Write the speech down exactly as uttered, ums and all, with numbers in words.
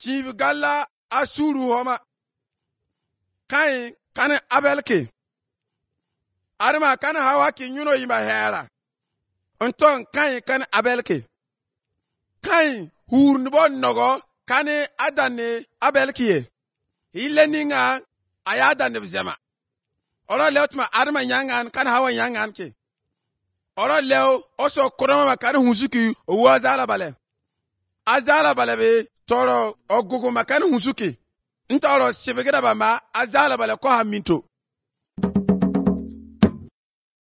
Chibi galla asuru homa. Kain kan Abelke. Arma kan hawa ki nyuno yima hera. Unton kain kan Abelke. Kain hurnbo nogo kan adane Abelkie. Ileninga ayada nebzema. Oro leotma arma nyangan kan hawa nyangan ke. Oro leo oso kurama kan husuki owa zala bale. Azala bale be toro ogugu makan husuki. Ntoro sibigida bama azala bale ko haminto.